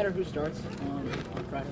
matter who starts on Friday?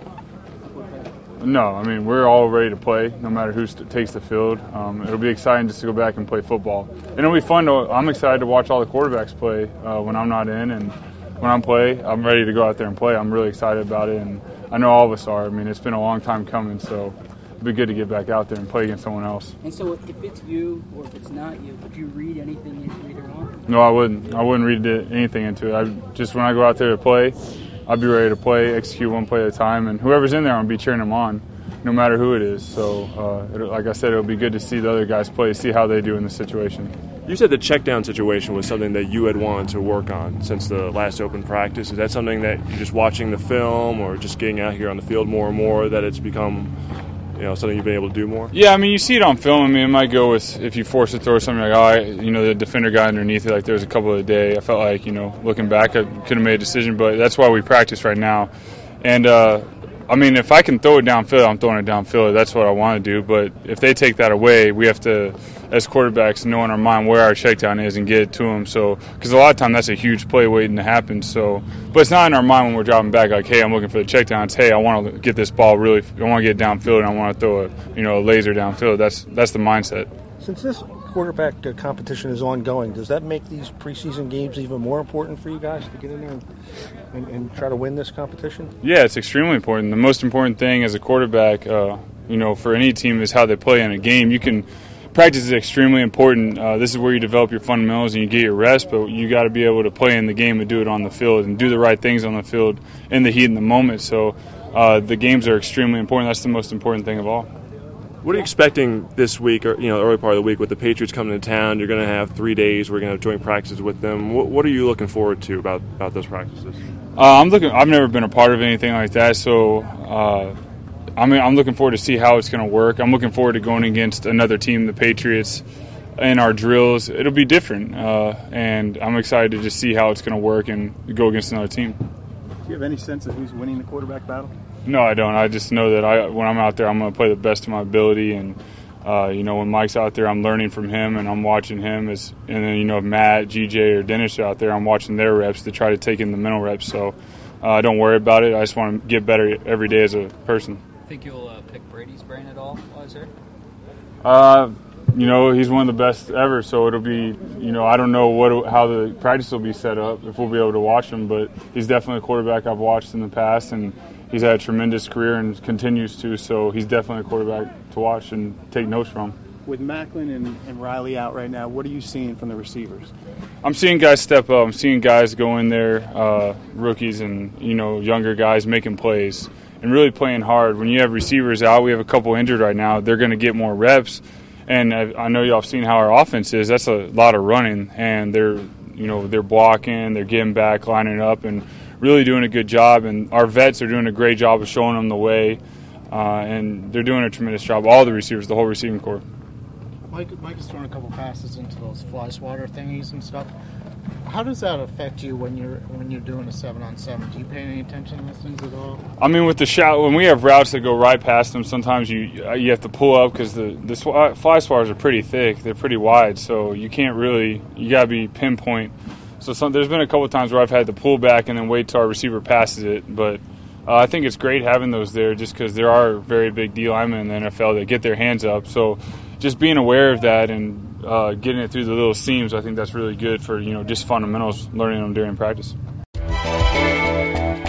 No, I mean, we're all ready to play, no matter who takes the field. It'll be exciting just to go back and play football. And it'll be fun. I'm excited to watch all the quarterbacks play when I'm not in. And when I'm I'm ready to go out there and play. I'm really excited about it, and I know all of us are. I mean, it's been a long time coming, so it'll be good to get back out there and play against someone else. And so if it's you or if it's not you, would you read anything into either one? No, I wouldn't. I wouldn't read anything into it. When I go out there to play, I'll be ready to play, execute one play at a time, and whoever's in there, I'll be cheering them on, no matter who it is. So, like I said, it'll be good to see the other guys play, see how they do in this situation. You said the check down situation was something that you had wanted to work on since the last open practice. Is that something that you're just watching the film or just getting out here on the field more and more that it's become something you've been able to do more? Yeah, I mean, you see it on film. I mean, it might go with if you force to throw something like, the defender guy underneath it, like there was a couple of the day. I felt like, looking back, I could have made a decision, but that's why we practice right now. And, I mean, if I can throw it downfield, I'm throwing it downfield. That's what I want to do. But if they take that away, we have to, as quarterbacks, know in our mind where our check down is and get it to them. So, because a lot of time that's a huge play waiting to happen. So, but it's not in our mind when we're dropping back like, hey, I'm looking for the check down. It's, hey, I want to get this ball I want to get it downfield and I want to throw a laser downfield. That's the mindset. Since this quarterback competition is ongoing, does that make these preseason games even more important for you guys to get in there and try to win this competition? Yeah, it's extremely important. The most important thing as a quarterback, for any team is how they play in a game. Practice is extremely important. This is where you develop your fundamentals and you get your rest, but you got to be able to play in the game and do it on the field and do the right things on the field in the heat in the moment. So the games are extremely important. That's the most important thing of all. What are you expecting this week, or early part of the week, with the Patriots coming to town? You're going to have 3 days. We're going to have joint practices with them. What are you looking forward to about those practices? I've never been a part of anything like that, so I'm looking forward to see how it's going to work. I'm looking forward to going against another team, the Patriots, in our drills. It'll be different, and I'm excited to just see how it's going to work and go against another team. Do you have any sense of who's winning the quarterback battle? No, I don't. I just know that when I'm out there, I'm going to play the best of my ability. And, when Mike's out there, I'm learning from him and I'm watching him. And then, if Matt, GJ, or Dennis are out there, I'm watching their reps to try to take in the mental reps. So don't worry about it. I just want to get better every day as a person. Think you'll pick Brady's brain at all while he's here? He's one of the best ever. So it'll be, I don't know how the practice will be set up, if we'll be able to watch him. But he's definitely a quarterback I've watched in the past. And he's had a tremendous career and continues to, so he's definitely a quarterback to watch and take notes from. With Macklin and Riley out right now, what are you seeing from the receivers? I'm seeing guys step up. I'm seeing guys go in there, rookies and, younger guys making plays and really playing hard. When you have receivers out, we have a couple injured right now, they're going to get more reps. And I know y'all have seen how our offense is. That's a lot of running, and they're blocking, they're getting back, lining up, and really doing a good job. And our vets are doing a great job of showing them the way, and they're doing a tremendous job. All the receivers, the whole receiving corps. Mike is throwing a couple passes into those fly swatter thingies and stuff. How does that affect you when you're doing a 7-on-7? Do you pay any attention to those things at all? I mean, with the shot, when we have routes that go right past them, sometimes you have to pull up because the fly swatters are pretty thick. They're pretty wide, so you can't really – you got to be pinpoint. So there's been a couple of times where I've had to pull back and then wait till our receiver passes it. But I think it's great having those there just because there are very big D linemen in the NFL that get their hands up. So just being aware of that and getting it through the little seams, I think that's really good for, just fundamentals, learning them during practice.